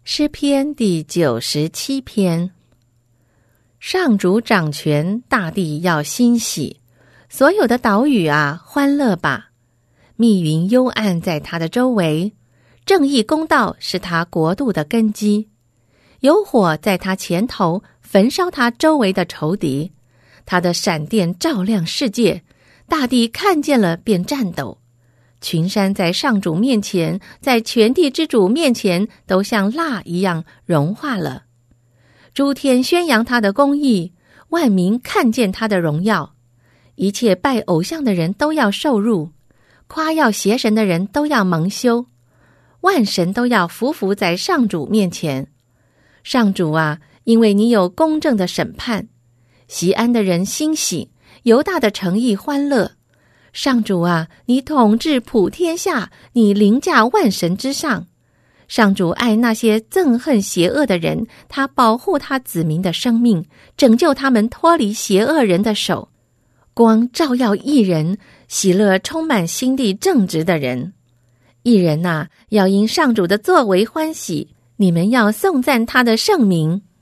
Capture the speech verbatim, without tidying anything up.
诗篇第九十七篇。上主掌权，大地要欣喜，所有的岛屿啊，欢乐吧！密云幽暗在他的周围，正义公道是他国度的根基。有火在他前头，焚烧他周围的仇敌。他的闪电照亮世界，大地看见了便颤抖。群山在上主面前，在全地之主面前，都像蜡一样融化了。诸天宣扬他的公义，万民看见他的荣耀。一切拜偶像的人都要受辱，夸耀邪神的人都要蒙羞。万神都要匍匐在上主面前。上主啊，因为你有公正的审判，锡安的人欣喜，犹大的城邑欢乐。上主啊，你统治普天下，你凌驾万神之上。上主爱那些憎恨邪恶的人，他保护他子民的生命，拯救他们脱离邪恶人的手。光照耀义人，喜乐充满心地正直的人。义人啊，要因上主的作为欢喜，你们要颂赞他的圣名。